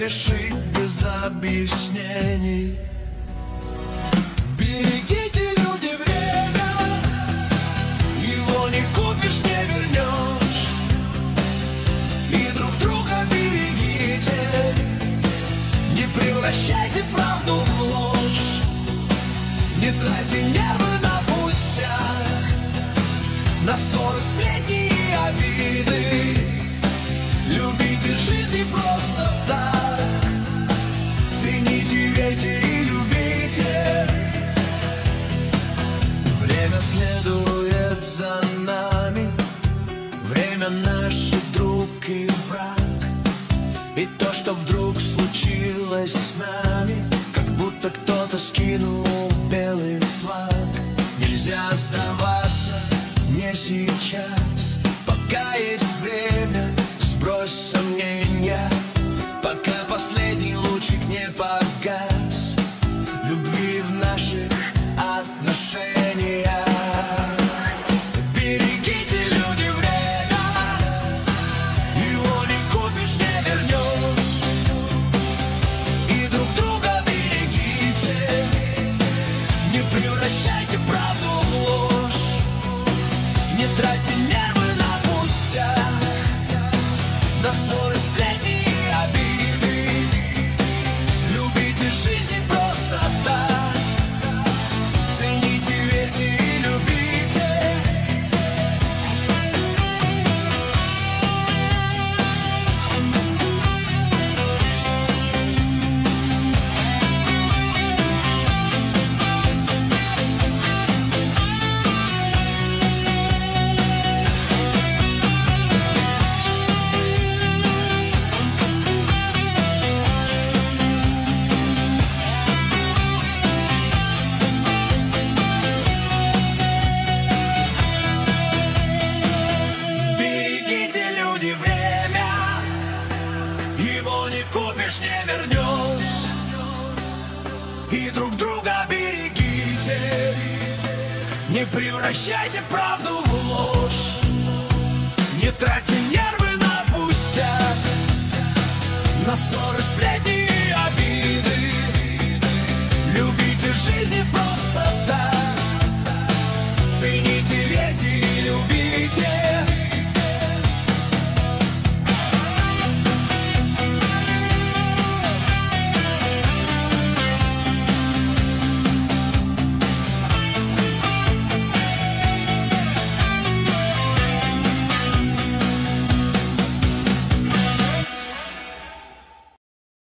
решить без объяснений. Берегите, люди, время, его не купишь, не вернешь. И друг друга берегите, не превращайте правду в ложь. Не тратьте нервы на пустяк, на ссоры, сплетни и обиды. Любите жизнь не просто так. Цените, верьте и любите. Время следует за нами, время наш друг и враг. И то, что вдруг случилось с нами, как будто кто-то скинул белый флаг. Нельзя сдаваться, не сейчас, пока есть время. Сбрось сомнения, пока последний лучик не погас. Любви в наших отношениях. Берегите, люди, время, его не купишь, не вернешь. И друг друга берегите, не превращайте правду в ложь. Не тратьте нервы на пустяк, на ссоры, сплетни и обиды. Любите жизнь не просто так. Цените, верьте и любите. Берегите, люди, время, его не купишь, не вернешь. И друг друга берегите, не превращайте правду в ложь. Не тратьте